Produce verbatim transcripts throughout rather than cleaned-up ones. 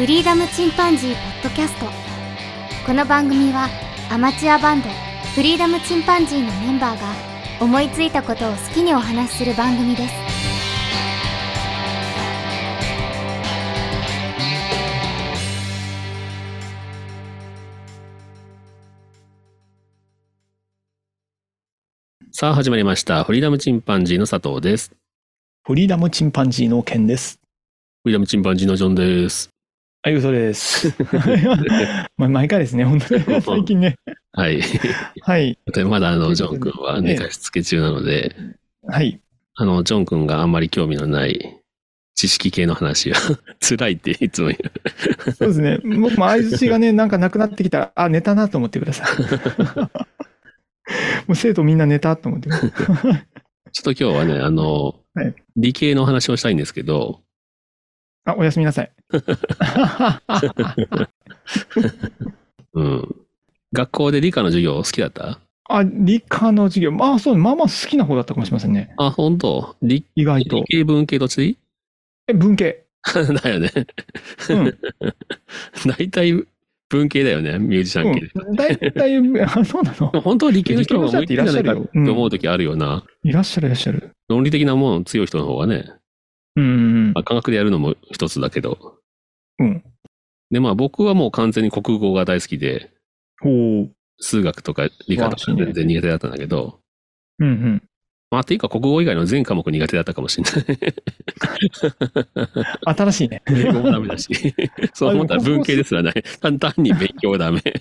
フリーダムチンパンジーポッドキャスト。この番組はアマチュアバンドフリーダムチンパンジーのメンバーが思いついたことを好きにお話しする番組です。 さあ始まりました。フリーダムチンパンジーの佐藤です。 フリーダムチンパンジーのケンです。 フリーダムチンパンジーのジョンです。 はい、嘘です。毎回ですね、本当に最近ね。 はい。 はい。 まだあの、ジョン君は寝かしつけ中なので、 はい。 あの、ジョン君があんまり興味のない知識系の話は辛いっていつも言う。 そうですね。僕も相槌がね、なんかなくなってきたら、あ、寝たなと思ってください。もう生徒みんな寝たと思ってください。ちょっと今日はね、あの、はい、理系の話をしたいんですけど、 あ、おやすみなさい。 うん。学校で理科の授業好きだった？ あ、理科の授業、まあそう、まあまあ好きな方だったかもしれませんね。 あ、本当？理意外と。 理系文系どっちでいい？ え、文系。 だよね。うん。大体文系だよね、ミュージシャン系で。 うん、大体、あ、そうなの？ 本当は理系の人が向いてるんじゃないかって思うときあるよな。 いらっしゃるいらっしゃる。 論理的なもの強い人の方がね。 うん。 まあ、科学でやるのも一つだけど。 うん。 で、まあ僕はもう完全に国語が大好きで、 ほう。 数学とか理科とか全然苦手だったんだけど、 うんうん。 まあ、っていうか国語以外の全科目苦手だったかもしれない。 新しいね。 英語もダメだし。そう思ったら文系ですらない。単に勉強ダメ。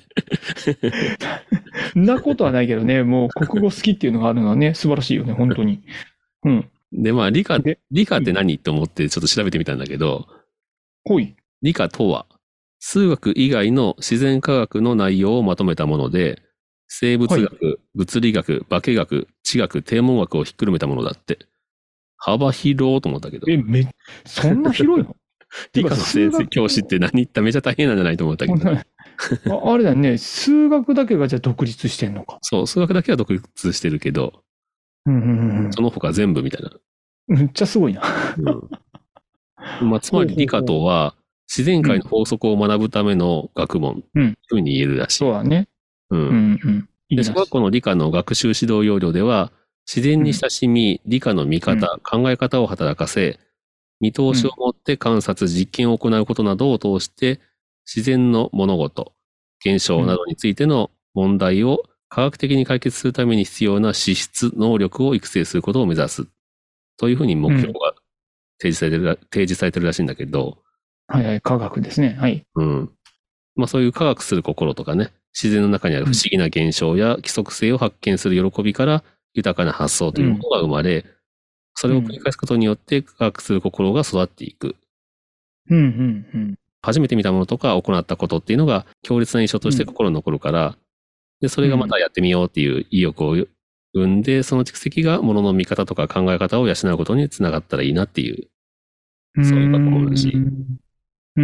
んなことはないけどね、もう国語好きっていうのがあるのはね、素晴らしいよね、本当に。うん。 で、まあ理科、理科って何と思ってちょっと調べてみたんだけど、 ほい。 理科とは、数学以外の自然科学の内容をまとめたもので、生物学、はい、物理学、化学、地学、天文学をひっくるめたものだって。幅広いと思ったけど。 え、め、そんな広いの？ 理科の先生、教師って何言っためちゃ大変なんじゃないと思ったけど。 あ, あれだよね、数学だけがじゃあ独立してんのか。 そう、数学だけは独立してるけど、 うんうんうん、 その他全部みたいな。 めっちゃすごいな。 うん、まあ、つまり理科とは、自然界の法則を学ぶための学問、というふうに言えるらしい。 そうだね。 うん。うんうんで、小学校の理科の学習指導要領では、自然に親しみ、理科の見方、うん、考え方を働かせ、見通しを持って観察、実験を行うことなどを通して、自然の物事、現象などについての問題を科学的に解決するために必要な資質、能力を育成することを目指す。というふうに目標が提示されてる、うん、提示されてるらしいんだけど。 はいはい、科学ですね。はい。 うん。まあそういう科学する心とかね、自然の中にある不思議な現象や規則性を発見する喜びから豊かな発想というものが生まれ、うん、それを繰り返すことによって科学する心が育っていく。 うんうんうん、 初めて見たものとか行ったことっていうのが強烈な印象として心に残るから、うん、で、それがまたやってみようっていう意欲を生んで、その蓄積がものの見方とか考え方を養うことにつながったらいいなっていう、そういう学問だし。 うんうんうん、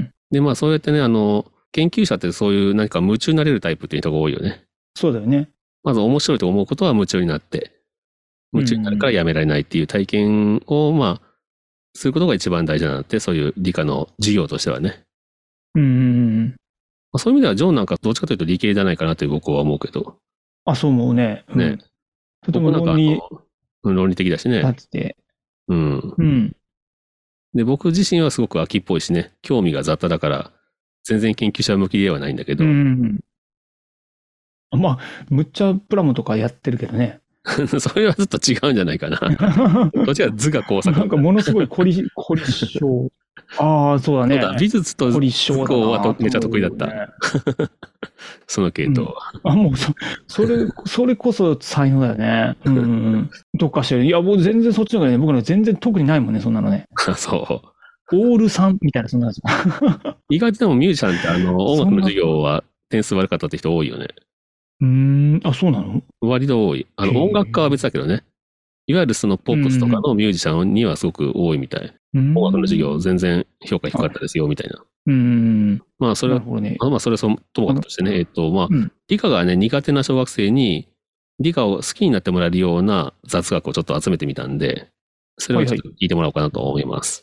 で、まあそうやってね、あの、研究者ってそういう何か夢中になれるタイプっていう人が多いよね。 そうだよね。 まず面白いと思うことは夢中になって、夢中になるからやめられないっていう体験を、まあ、することが一番大事なんだって、そういう理科の授業としてはね。 うん。 まあ、そういう意味では、ジョンなんかどっちかというと理系じゃないかなって僕は思うけど。 あ、そう思うね。 うん、ね。 とても論理。 論理的だしね。 だって。 うん。 うん。 で、僕自身はすごく秋っぽいしね、興味が雑多だから、全然研究者向きではないんだけど。 うん。まあ、むっちゃプラモとかやってるけどね。 それはずっと違うんじゃないかな。どっちか図画工作。 なんかものすごい凝り、凝り性。ああ、そうだね。 そうだ、美術と図工はめちゃ得意だった。ね、その系統は、 うん。あ、もうそ、それ、それこそ才能だよね。うん。どっかしてる。いや、もう全然そっちの方がね、僕ら全然特にないもんね、そんなのね。 そう。 オールさんみたいな、そんなやつ。 意外とでもミュージシャンってあの、音楽の授業は点数悪かったって人多いよね。 うーん、あ、そうなの？ 割と多い。あの、音楽家は別だけどね。いわゆるそのポップスとかのミュージシャンにはすごく多いみたい。音楽の授業全然評価低かったですよ、みたいな。 うん。 まあ、それは、ね、まあ、それはそともかくとしてね、えっと、まあ、うん、理科がね、苦手な小学生に、理科を好きになってもらえるような雑学をちょっと集めてみたんで、それをちょっと聞いてもらおうかなと思います。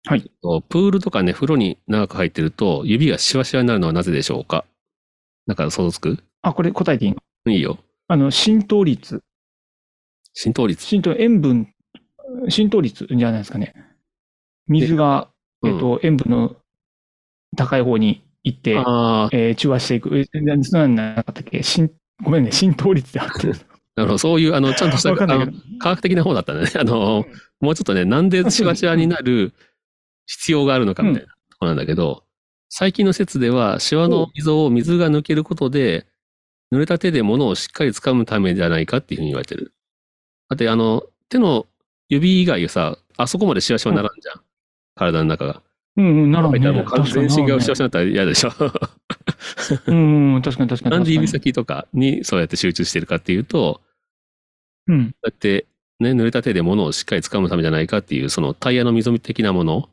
はい。 プールとかね、風呂に長く入ってると、指がシワシワになるのはなぜでしょうか？なんか想像つく？ あ、これ答えていいの？ いいよ。 あの、浸透率。 浸透率。 浸透、塩分、浸透率じゃないですかね。水が、 うんえっと、塩分の高い方に行って、 ああ、 えー中和していく。え、なそんなんなかったっけ？浸ごめんね、浸透率であってる。 なるほど。そういう、あの、ちゃんとした、 わかんないけどあの、科学的な方だったね。あの、もうちょっとね、なんでシワシワになる必要があるのかみたいなところなんだけど、最近の説では、シワの溝を水が抜けることで、濡れた手で物をしっかり掴むためじゃないかっていうふうに言われてる。だって、あの、手の指以外さ、あそこまでシワシワにならんじゃん。体の中が。 うんうん、ならんね。 もう完全身がシワシワになったら嫌でしょ。 うんうん、確かに確かに。 なんで指先とかにそうやって集中してるかっていうと、 うん。 だってね、濡れた手で物をしっかり掴むためじゃないかっていう、そのタイヤの溝的なもの、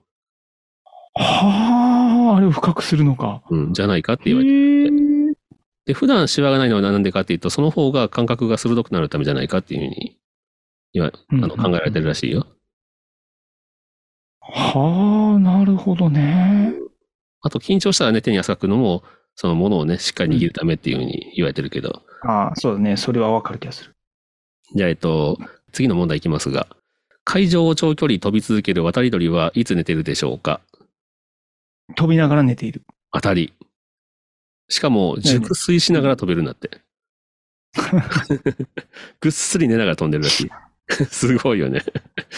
はあ、あれを深くするのか。 うん、じゃないかって言わへれてる。 ーで、普段シワがないのはなんでかっていうと、その方が感覚が鋭くなるためじゃないかっていうふうに言わ、あうんうんの考えられてるらしいよ。 はあ、なるほどね。 あと、緊張したらね、手に汗かくのも、その物をね、しっかり握るためっていうふうに言われてるけど。 ああ、そうだね。それはわかる気がする。 じゃあ、えっと、次の問題いきますが、海上を長距離飛び続ける渡り鳥はいつ寝てるでしょうか？ 飛びながら寝ている。 当たり。しかも、熟睡しながら飛べるんだって。ぐっすり寝ながら飛んでるらしい。すごいよね。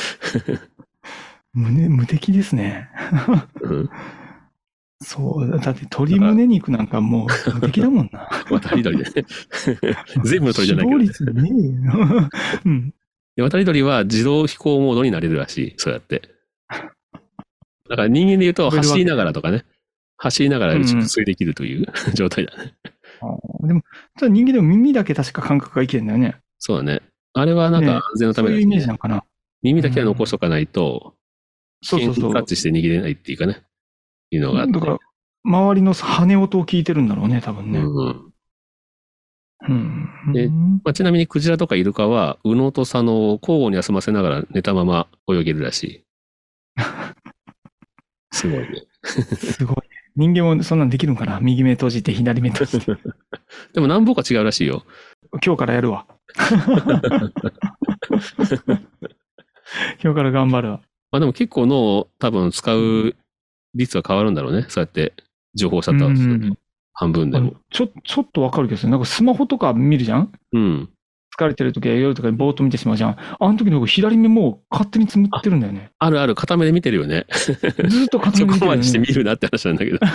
胸、無敵ですね。 うん、 そう、だって鶏胸肉なんかもう無敵だもんな。 渡り鳥でね。全部の鳥じゃないけど、ね。 死亡率ねえよ。うん。 で渡り鳥は自動飛行モードになれるらしい。そうやって。だから人間で言うと走りながらとかね。走りながら熟睡できるという、うん、状態だね。 でも、ただ人間でも耳だけ確か感覚が生きてるんだよね。 そうだね。あれはなんか安全のためだし、ね、 そういうイメージなのかな。 耳だけは残しとかないと、 そうそうそう。 タッチして握れないっていうかね。いうのがあって。 だから、周りの羽音を聞いてるんだろうね、多分ね。 うんうん。 で、まあ、ちなみにクジラとかイルカは、右脳と左脳を交互に休ませながら寝たまま泳げるらしい。すごいね。 すごい。人間もそんなんできるんかな？右目閉じて、左目閉じて。 でも何本か違うらしいよ。 今日からやるわ。今日から頑張るわ。 まあでも結構脳を多分使う率は変わるんだろうね。そうやって情報シャッターをすると。半分でも。 ちょ、ちょっとわかるけど、なんかスマホとか見るじゃん？ うん。 疲れてる時は夜とかにぼーっと見てしまうじゃん。あの時の左目もう勝手につむってるんだよね。 あるある、片目で見てるよね。 ずっと片目で見てる、ね。 そこまでして見るなって話なんだけど。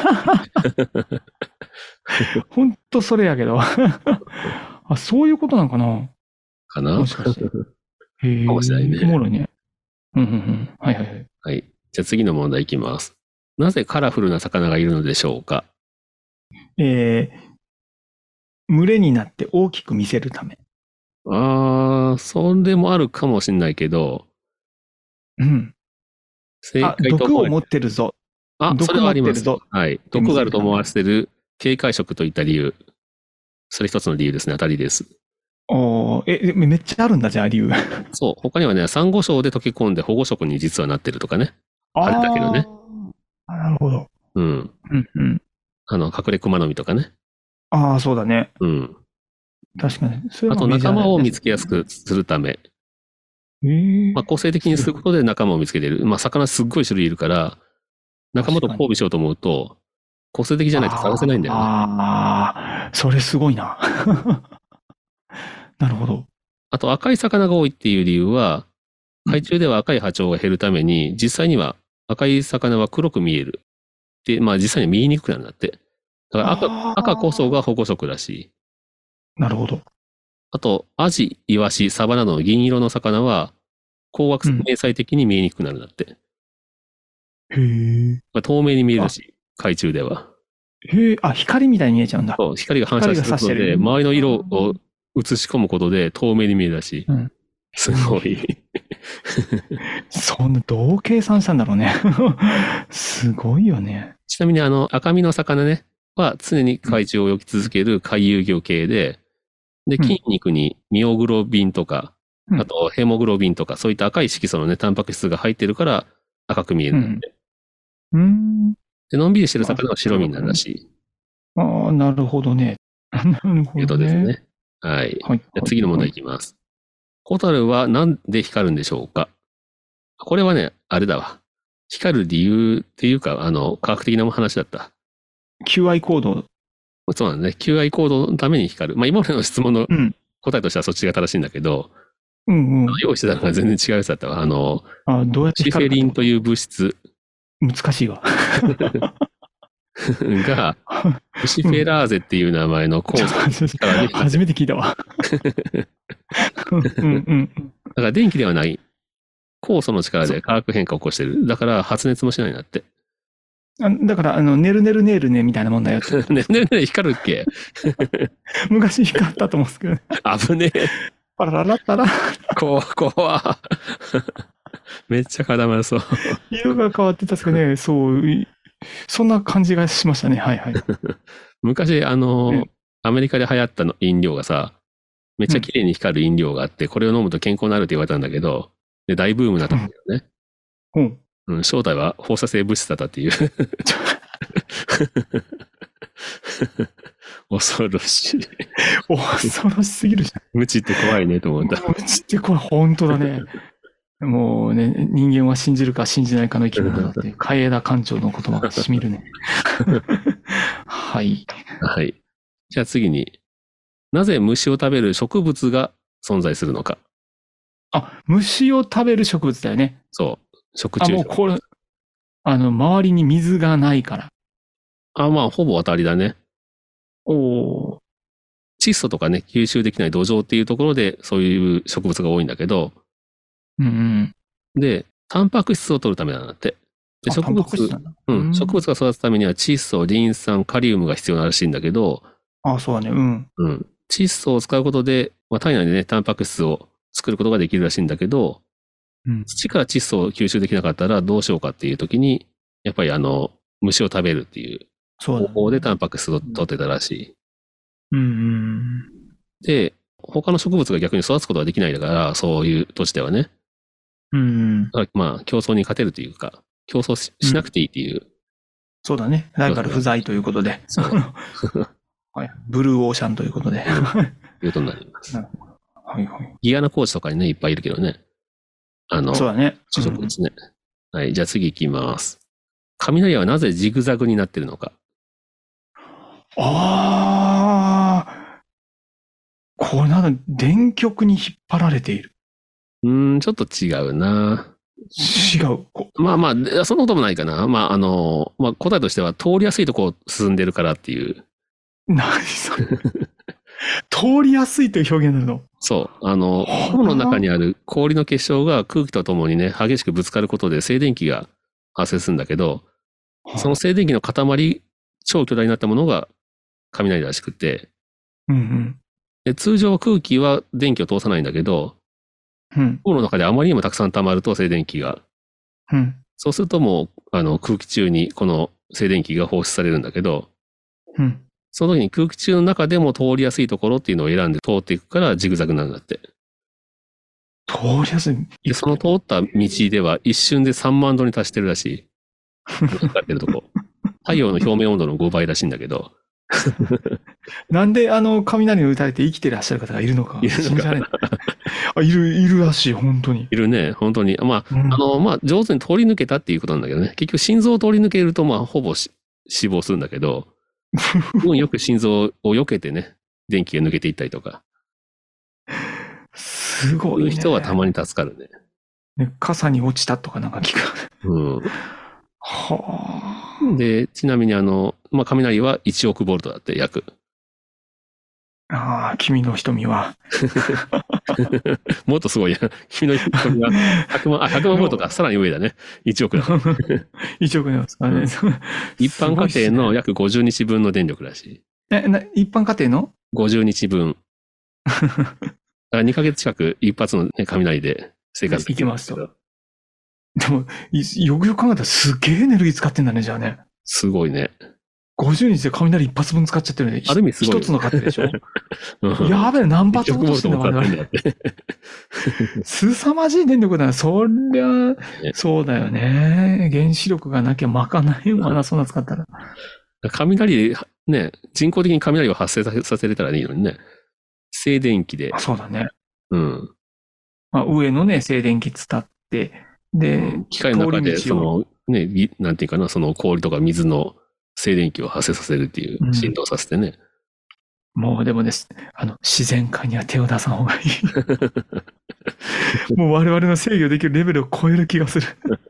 ほんとそれやけど。あ、そういうことなんかな？ かな？ もしかして。へえ。 かもしれないね。 おもろいね。うんうんうん。はいはいはい。 はい。じゃあ次の問題いきます。なぜカラフルな魚がいるのでしょうか？ えー、群れになって大きく見せるため。 ああ、それもあるかもしれないけど。 うん。 正解と毒を持ってるぞ。 あ、それはあります。はい。毒があると思わせてる警戒色といった理由。それ一つの理由ですね。当たりです。 おえ、めっちゃあるんだ、じゃあ理由。 そう。他にはね、サンゴ礁で溶け込んで保護色に実はなってるとかね。あれだけどね。 あ、なるほど。 うん。 うんうん。 あの、隠れクマノミとかね。 ああ、そうだね。 うん。 確かに。 あと仲間を見つけやすくするため。 えー、 まあ、個性的にすることで仲間を見つけてる。まあ、魚すっごい種類いるから、仲間と交尾しようと思うと、個性的じゃないと探せないんだよね。 ああ、それすごいな。なるほど。 あと赤い魚が多いっていう理由は、海中では赤い波長が減るために、実際には赤い魚は黒く見える。で、まあ実際には見えにくくなるんだって。だから赤、赤こそが保護色だし。 なるほど。 あと、アジ、イワシ、サバなどの銀色の魚は、光学明細的に見えにくくなるんだって。 うん、へえ。 まあ、透明に見えるし、海中では。 へえ、あ、光みたいに見えちゃうんだ。 そう、光が反射することで、周りの色を映し込むことで透明に見えるらしい。うん、すごい。 そんな、どう計算したんだろうね。すごいよね。 ちなみにあの赤身の魚ね、は常に海中を泳ぎ続ける回遊魚系で、で、筋肉にミオグロビンとか、うん、あとヘモグロビンとか、そういった赤い色素のね、タンパク質が入ってるから赤く見えるんだって。 うん。 で、のんびりしてる魚は白身になるらしい。 ああ、なるほどね。なるほというこどね。 とですね。はい。 はい。 じゃあ次の問題いきます。ホタルはなんで光るんでしょうか？これはね、あれだわ。光る理由っていうか、あの、科学的な話だった。 キューアイ コード。 そうなんですね。キューアイ コードのために光る。まあ今までの質問のうん。 答えとしてはそっちが正しいんだけど、 うんうん。 用意してたのが全然違うやつだったわ。あの、 あ、どうやってシフェ光るかってことリンという物質難しいわ。 が、ルシフェラーゼっていう名前の酵素の力で光る。 初めて聞いたわ。うんうん。 だから電気ではない。酵素の力で化学変化を起こしてる。だから発熱もしないんだって。 あだから、あの、ねるねるねるねみたいなもんだよって。 ねねね光るっけ？ 昔光ったと思うんですけどね。 危ねえ。 パラララッタラ。 こわ、こわ。めっちゃ固まるそう。 色が変わってたんですかね。そう、いそんな感じがしましたね。はいはい。 昔、あの、 うんアメリカで流行ったの飲料がさ、めっちゃ綺麗に光る飲料があって、これを飲むと健康になるって言われたんだけど、で、大ブームになったんだよね。 うん。 うん、正体は放射性物質だったっていう。恐ろしい。 恐ろしすぎるじ無知って怖いねと思ゃん。 った。 もうちってこれ本当だね。もうね、人間は信じるか信じないかの生き物だって、海江田館長の言葉がしみるね。はい。 はい。じゃあ次に、なぜ虫を食べる植物が存在するのか。 あ、虫を食べる植物だよね。 そう。食あ、 虫植。 もうこれ、あの、周りに水がないから。 あ、まあ、ほぼ当たりだね。 おー。 窒素とかね、吸収できない土壌っていうところで、そういう植物が多いんだけど、 うんうん。 で、タンパク質を取るためなんだって。で、 あ植物タンパク質なんだうん、植物が育つためには窒素、リン酸、カリウムが必要ならしいんだけど、 あ、そうだね。うん。 うん、窒素を使うことで、まあ、体内でね、タンパク質を作ることができるらしいんだけど、 うん。 土から窒素を吸収できなかったらどうしようかっていう時に、やっぱりあの、虫を食べるっていうそうだね。 方法でタンパク質を取ってたらしい。 うんうん。 で、他の植物が逆に育つことができないだから、そういう土地ではね。 うん。 だからまあ、競争に勝てるというか、競争ししなくていいっていう。 そうだね。ライバル不在ということで。 そうはい。ブルーオーシャンということで。 いうことになります。 はいはい。 ギアナコーチとかにね、いっぱいいるけどね。あの、 そうだね。 植物ね。はい、じゃあ次行きます。雷はなぜジグザグになってるのか。 ああ。これなんだ、電極に引っ張られている。 うーん、ちょっと違うな。 違う。こまあまあ、そんなこともないかな。まあ、あの、まあ答えとしては通りやすいとこを進んでるからっていう。 何それ。通りやすいという表現なの。 そう。あの、雲の中にある氷の結晶が空気とともにね、激しくぶつかることで静電気が発生するんだけど、その静電気の塊、超巨大になったものが雷らしくて、 うんうん。 で通常空気は電気を通さないんだけど、 うん。 雲の中であまりにもたくさん溜まると静電気が。 うん。 そうするともう、あの、空気中にこの静電気が放出されるんだけど、 うん。 その時に空気中の中でも通りやすいところっていうのを選んで通っていくからジグザグなんだって。 通りやすい。 で、その通った道では一瞬でさんまんどに達してるらしい。光ってるとこ。太陽の表面温度のごばいらしいんだけど。 なんであの雷に打たれて生きてらっしゃる方がいるのか。 いるのか信じられない。あ、いる、いるらしい、本当に。 いるね、本当に。まあ、 うんあの、まあ、上手に通り抜けたっていうことなんだけどね。結局心臓を通り抜けると、まあ、ほぼし死亡するんだけど、運よく心臓を避けてね、電気が抜けていったりとか。 すごい、 そういうね。 人はたまに助かるね。 ね、傘に落ちたとかなんか聞く。 うん。 はあ。 で、ちなみにあの、まあ、雷はいちおくボルトだって、約。 ああ、君の瞳は。 もっとすごいや。君の瞳はひゃくまん、あ、ひゃくまんボルトか、さらに上だね。いちおくだ。 いちおくなんですかね。 一般家庭の約ごじゅうにちぶんの電力らしい。 え、な一般家庭のごじゅうにちぶん。だからにかげつ近く一発の、ね、雷で生活できるんですけど。 でも、いよくよく考えたらすげえエネルギー使ってんだね、じゃあね。 すごいね。 ごじゅうにちで雷一発分使っちゃってるね。 ある意味すごいよね一つの糧でしょうんやべえ、何発落としてんだ、 いちボルトも我々。 使ってんだって。 凄まじい電力だな。そりゃ、 ねそうだよね。原子力がなきゃまかないわな、そんな使ったら。 雷、ね、人工的に雷を発生させさせれたらいいのにね。静電気であ、。そうだね。 うん。 まあ、上のね、静電気伝って、で、 機械の中で、そ通り道をの、ね、ぎなんていうかな、その氷とか水の静電気を発生させるっていううん振動させてね。 もうでもです、あの、自然界には手を出さん方がいい。もう我々の制御できるレベルを超える気がする。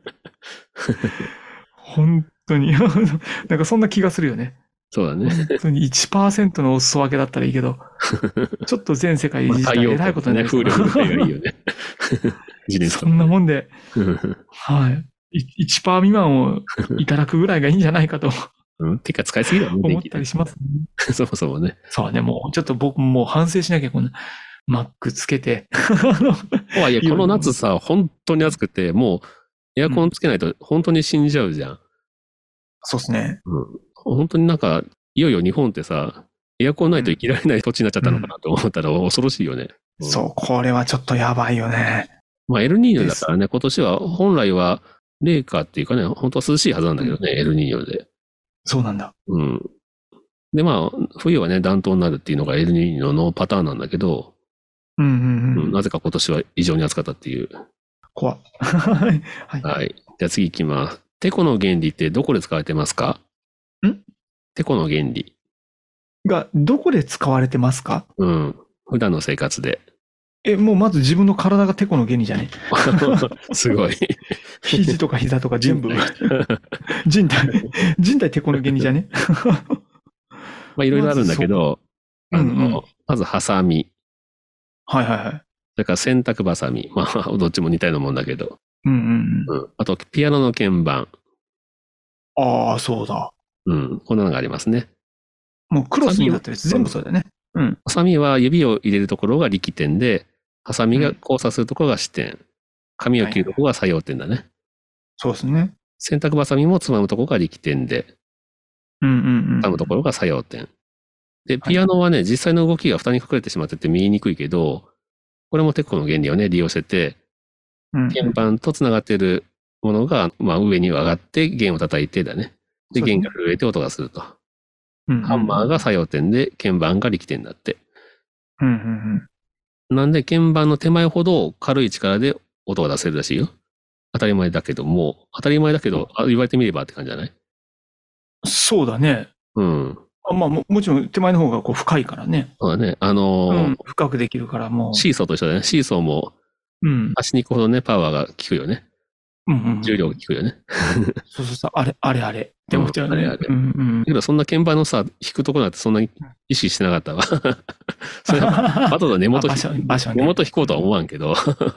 本当に。なんかそんな気がするよね。 そうだね。 本当にいちパーセントのお裾分けだったらいいけど、ちょっと全世界いまあじったら太陽偉いことになね、 りそう風力の方がいいよね。自立そんなもんで、 と。 はい。いいちパーセント未満をいただくぐらいがいいんじゃないかとうん。てか使いすぎだよね、 思っ電気ね。 たりしますね。 そもそもね。 そうね、もうちょっと僕もう反省しなきゃ、こんな、マックつけて。あのとはいえ、この夏さ、本当に暑くて、もうエアコンつけないと本当に死んじゃうじゃん。 そうですね。 うん。本当になんか、いよいよ日本ってさ、エアコンないと生きられない土地になっちゃったのかなと思ったら恐ろしいよね。うんそう、これはちょっとやばいよね。 まあ、エルニーニョだからね、今年は本来は冷夏っていうかね、本当は涼しいはずなんだけどね、エルニーニョで。 そうなんだ。 うん。で、まあ、冬はね、暖冬になるっていうのがエルニーニョのパターンなんだけど、 うんうんううんん。 なぜか今年は異常に暑かったっていう。 怖っ。はい。はい。 はい。じゃあ次行きます。テコの原理ってどこで使われてますか？ んテコの原理。 が、どこで使われてますか？ うん。普段の生活で。 え、もうまず自分の体がテコの原理じゃね？ すごい。 肘とか膝とか全部。人体、人体テコの原理じゃね？ まあ、いろいろあるんだけど、あまずそううんうんの、まず、ハサミ。 はいはいはい。 それから洗濯バサミ。まあ、どっちも似たようなもんだけど。 うんうんうん。 うん。あと、ピアノの鍵盤。 ああ、そうだ。 うん。こんなのがありますね。 もうクロスになってるやつ全部そうだよね。うん。 ハサミは指を入れるところが力点で、ハサミが交差するところが支点。紙を切るところが作用点だね。 そうですね。 洗濯バサミもつまむところが力点で、 うんうんうん。 つまむところが作用点。で、ピアノはね、実際の動きが蓋に隠れてしまってて見えにくいけど、これもテコの原理をね、利用してて、 うん鍵盤と繋がっているものが、まあ上に上がって弦を叩いてだね。で、 そうですね弦が震えて音がすると。 うんうんハンマーが作用点で、鍵盤が力点だって。 うんうんうん。 なんで、鍵盤の手前ほど軽い力で音が出せるらしいよ。当たり前だけども、当たり前だけど、あ言われてみればって感じじゃない？ そうだね。 うん。 あまあも、もちろん手前の方がこう深いからね。 そうだね。あのうーん。深くできるからもう。 シーソーと一緒だね。シーソーもうん。 足に行くほどね、パワーが効くよね。 うんうん。 重量が効くよね。 そうそうそう。あれ、あれあれ。って思っちゃうね。 うんあれあれうんうんだ。けど、そんな鍵盤のさ、弾くとこなんてそんなに意識してなかったわ。それは、後の根元あ場所、場所ね。 根元弾こうとは思わんけど。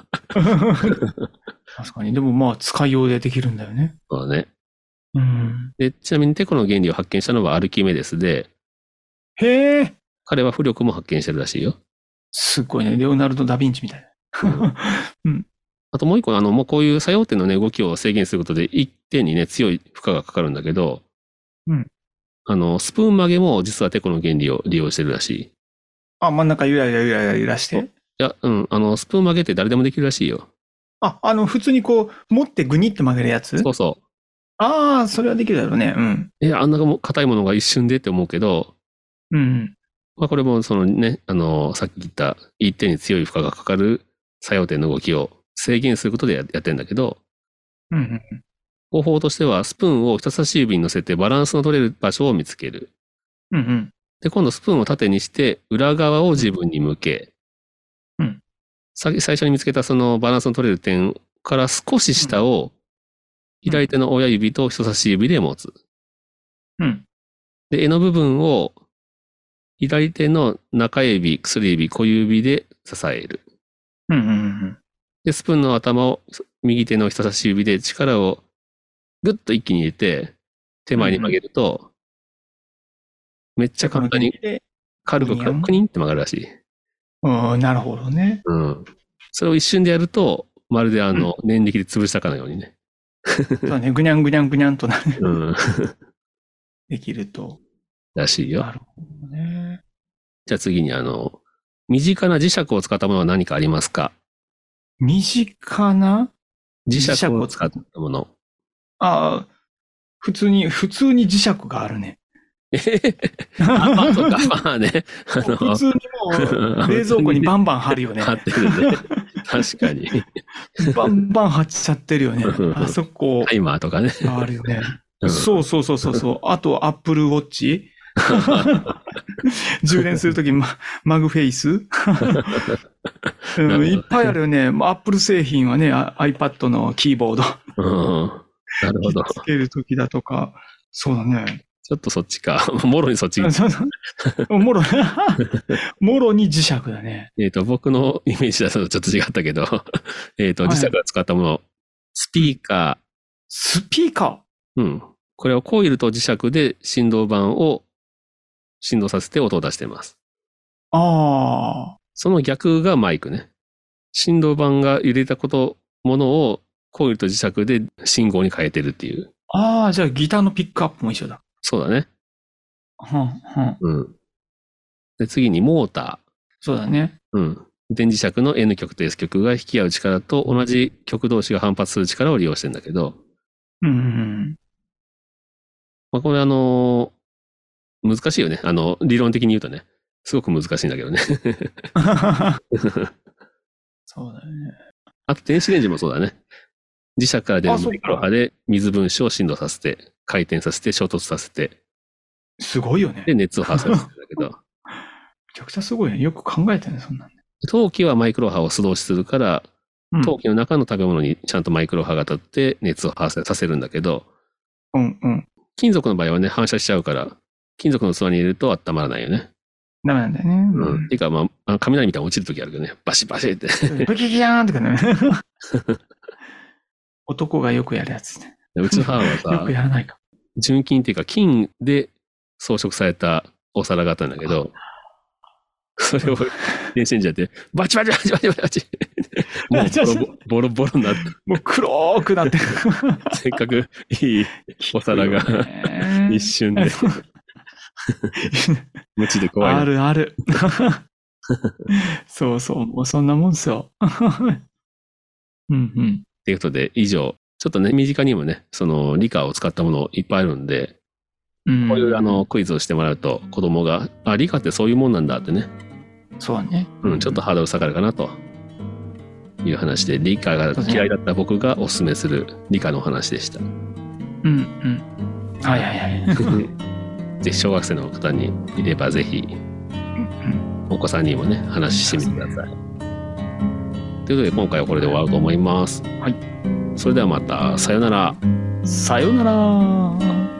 確かに。でもまあ、使いようでできるんだよね。 そうだね。 うん。 で、ちなみにテコの原理を発見したのはアルキメデスで、 へえ。 彼は浮力も発見してるらしいよ。 すっごいね。レオナルド・ダ・ヴィンチみたいな。 あともう一個、あの、もうこういう作用点のね、動きを制限することで一点にね、強い負荷がかかるんだけど、 うん。 あの、スプーン曲げも実はテコの原理を利用してるらしい。いあ、真ん中ゆらゆらゆらゆら揺らして。 や、うん、あの、スプーン曲げって誰でもできるらしいよ。 あ、あの、普通にこう、持ってグニって曲げるやつ？ そうそう。 ああ、それはできるだろうね。うん。 え、あんなも硬いものが一瞬でって思うけど、 うん。 まあこれもそのね、あの、さっき言った一点に強い負荷がかかる作用点の動きを制限することでややってんだけど、 うんうん。 方法としてはスプーンを人差し指に乗せてバランスの取れる場所を見つける。 うんうん。 で、今度スプーンを縦にして裏側を自分に向け、 うんさ最初に見つけたそのバランスの取れる点から少し下を左手の親指と人差し指で持つ。 うん。 で、柄の部分を左手の中指、薬指、小指で支える。 うんうんうん。 で、スプーンの頭を右手の人差し指で力をぐっと一気に入れて、手前に曲げると、めっちゃ簡単に軽くクニンって曲がるらしい。 うん、なるほどね。 うん。それを一瞬でやると、まるであの、念力で潰したかのようにね。 そうだね。ぐにゃんぐにゃんぐにゃんとなうん。 できると。 らしいよ。 なるほどね。 じゃあ次にあの、身近な磁石を使ったものは何かありますか？ 身近な磁石を使ったもの。 ああ、普通に、普通に磁石があるね。 えへへあ、まあ、そうか、まあね。あの、 普通にもう、冷蔵庫にバンバン貼るよね。 貼ってるね。確かに。 バンバン貼っちゃってるよね。あそこ。 タイマーとかね。 あるよね。 うんそうそうそうそうそう。あと、アップルウォッチ充電するとき、マ, マグフェイス、うん、いっぱいあるよね。アップル製品はね、iPad のキーボード。 うん、なるほど。 つけるときだとか。そうだね。 ちょっとそっちか。もろにそっち。 そうそうもろ、もろに磁石だね。 えっと、僕のイメージだとちょっと違ったけど、えっと、磁石が使ったもの、スピーカー。 スピーカー。うん。これをコイルと磁石で振動板を振動させて音を出しています。 ああ。 その逆がマイクね。振動板が揺れたこと、ものをコイルと磁石で信号に変えてるっていう。 ああ、じゃあギターのピックアップも一緒だ。 そうだね。 はんはん。 うん。で、次にモーター。 そうだね。 うん。電磁石の N 極と S 極が引き合う力と同じ極同士が反発する力を利用してんだけど。 うん。 まあ、これあのー、難しいよね。あの、理論的に言うとね。すごく難しいんだけどね。 そうだよね。 あと電子レンジもそうだね。磁石から出るマイクロ波で水分子を振動させて、回転させて、衝突させて。 すごいよね。 で、熱を発生させるんだけど。 めちゃくちゃすごいね。よく考えてるね、そんなんね。 陶器はマイクロ波を素通しするから、 うん、 陶器の中の食べ物にちゃんとマイクロ波が立って熱を発生させるんだけど、 うんうん。 金属の場合はね、反射しちゃうから、金属の器に入れると温まらないよね。 ダメなんだよね。 うん。っていうか、まあ、雷みたいに落ちるときあるけどね。バシバシって。 ブキキヤーンとかね。男がよくやるやつね。 うちの母はさ、 よくやらないか。 純金っていうか金で装飾されたお皿があったんだけど、それを電子レンジやって、バチバチバチバチバチもうボロボロボロになって。 もう黒くなってる。 せっかくいいお皿が一瞬で。無知で怖い。 あるある。そうそう、もうそんなもんですよ。うんうん。 ということで、以上、ちょっとね、身近にもね、その理科を使ったものいっぱいあるんで、 うん、 こういうあのクイズをしてもらうと子供が、あ、理科ってそういうもんなんだってね。 そうね。 うん、ちょっとハードル下がるかなという話で、理科が嫌いだった僕がおすすめする理科のお話でした。 うんうん。はいはいはい。 ぜひ小学生の方にいればぜひ、お子さんにもね、話してみてください。ということで今回はこれで終わろうと思います。 はい。 それではまた、さよなら。 さよなら。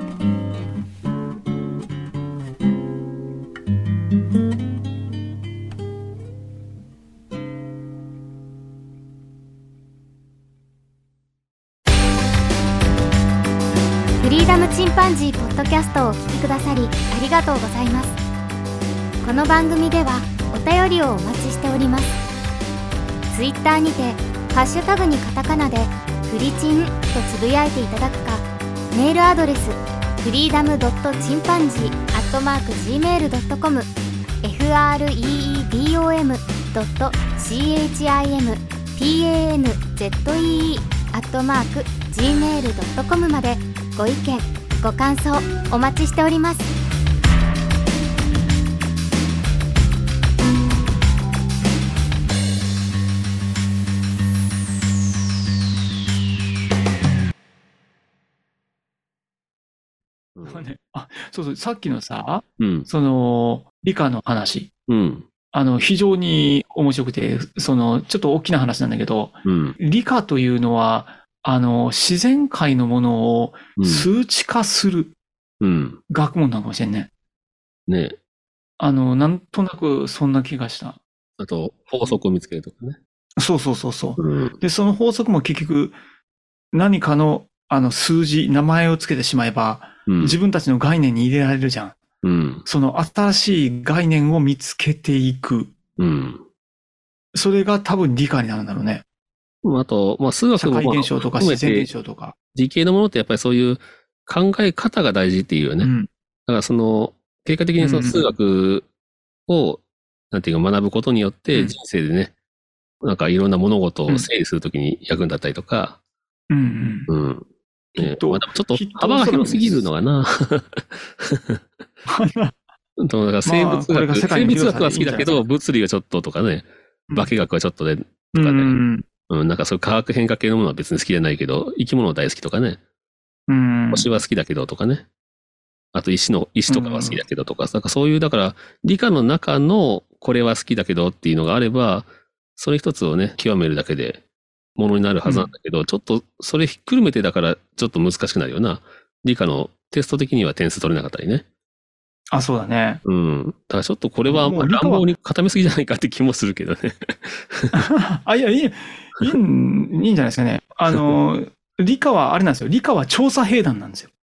フリーダムチンパンジーポッドキャストをお聞きくださりありがとうございます。この番組ではお便りをお待ちしております。ツイッターにてハッシュタグにカタカナでフリチンとつぶやいていただくか、メールアドレスフリーダムドットチンパンジーアットマークジーメールドットコム フリーダムドットチンパンジーアットマークジーメールドットコム までご意見ご感想お待ちしております。 あ、そうそう、さっきのさ、 うん、 その、理科の話。 うん、 あの、非常に面白くて、その、ちょっと大きな話なんだけど、 うん、 理科というのは、あの、自然界のものを数値化する学問なのかもしれんね。 うん、ね。 あの、なんとなくそんな気がした。 あと、法則を見つけるとかね。 そうそうそうそう。 うん、 で、その法則も結局、何かの、あの、数字、名前をつけてしまえば、うん、自分たちの概念に入れられるじゃん。 うん、 その新しい概念を見つけていく。 うん、 それが多分理科になるんだろうね。 あと、まあ、数学も、 社会現象とか自然現象とか。 理系のものってやっぱりそういう考え方が大事っていうよね。うん、だからその結果的にその数学を、なんていうか学ぶことによって人生でね、うん、なんかいろんな物事を整理するときに役に立ったりとか、 うんうん。 うん。ね、まあ、ちょっと幅が広すぎるのかな。だから生物学、まあ、生物学は好きだけど、物理はちょっととかね、化学はちょっとで、とかね、うん、うん、なんかそういう化学変化系のものは別に好きじゃないけど、生き物は大好きとかね、うん、星は好きだけどとかね、あと石の、石とかは好きだけどとか、うん、なんかそういう、だから理科の中のこれは好きだけどっていうのがあれば、それ一つをね、極めるだけでものになるはずなんだけど、うん、ちょっとそれひっくるめてだからちょっと難しくなるよな。理科のテスト的には点数取れなかったりね。 あ、そうだね。 うん。だからちょっとこれは乱暴に固めすぎじゃないかって気もするけどね。 あ、いや、いい、いい、いいんじゃないですかね。あの、理科はあれなんですよ。理科は調査兵団なんですよ。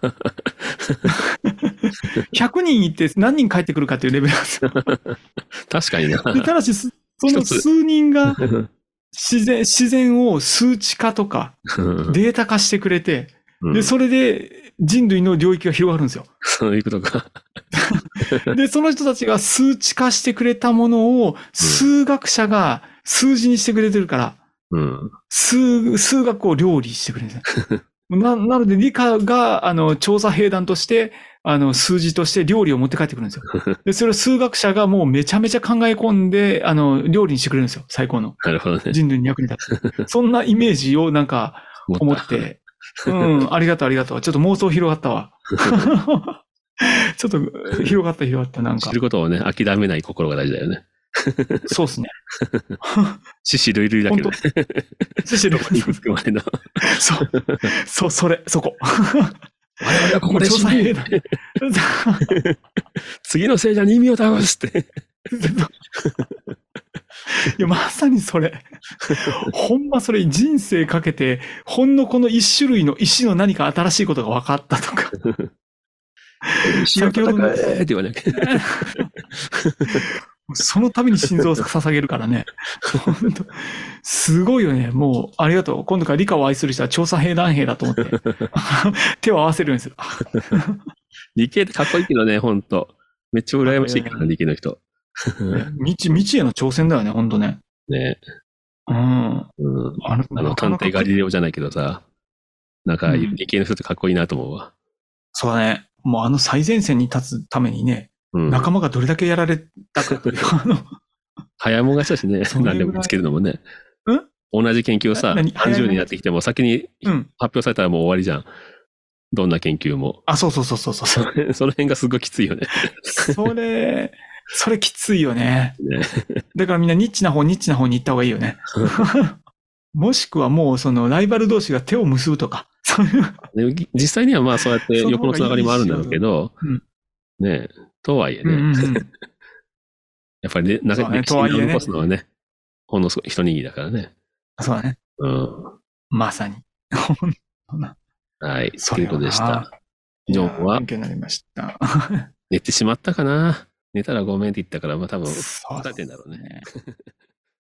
ひゃくにんいって何人帰ってくるかっていうレベルなんですよ。 確かにな。 ただし、その数人が自然、自然を数値化とかデータ化してくれて、うん、で、それで人類の領域が広がるんですよ。 そういうことか。 で、その人たちが数値化してくれたものを数学者が数字にしてくれてるから、うん、数、数学を料理してくれるんですよ。な、なので理科が、あの、調査兵団として、あの、数字として料理を持って帰ってくるんですよ。で、それを数学者がもうめちゃめちゃ考え込んで、あの、料理にしてくれるんですよ。最高の。 なるほどね。 人類に役に立つ。そんなイメージをなんか、思って、うん、ありがとうありがとう。ちょっと妄想広がったわ。ちょっと広がった広がった、なんか。 知ることをね、諦めない心が大事だよね。 そうですね。 獅子類類だけどね。 獅子類類。 含まれの。 そう。そう、それ、そこ。 我々はここで調査兵だ。次の聖者に意味を倒すって。 いや、まさにそれ。ほんまそれ人生かけて、ほんのこの一種類の石の何か新しいことが分かったとか。 先ほどのって言わなきゃ。 そのために心臓を捧げるからね。本当すごいよね。もう、ありがとう。今度から理科を愛する人は調査兵団兵だと思って。手を合わせるようにする。 理系ってかっこいいけどね、ほんと。めっちゃ羨ましいけどね、理系の人。 未知、未知への挑戦だよね、ほんとね。 ねうん。うん。 あの、あの探偵ガリレオじゃないけどさ、なんか理系の人ってかっこいいなと思うわ。 そうだね。もうあの最前線に立つためにね、うん、仲間がどれだけやられたかという、あの。 早もがしたしね、何でも見つけるのもね。ん同じ研究をさ、何十年やってきても先に発表されたらもう終わりじゃん。どんな研究も。 あ、そうそうそうそうそう。 その辺がすごいきついよね。 それ、それきついよね。ねだからみんなニッチな方、ニッチな方に行った方がいいよね。もしくはもうそのライバル同士が手を結ぶとか。そういう実際にはまあそうやって横のつながりもあるんだろうけど、うん、ねとはいえね。うんうん、やっぱりね、なんか歴史に残すのはね、ほんの一握りだからね。 そうだね。 うん。 まさに。 はい。ということでした。ジョンは、 勉強になりました。 寝てしまったかな。寝たらごめんって言ったから、まあ多分、疲れてんだろうね。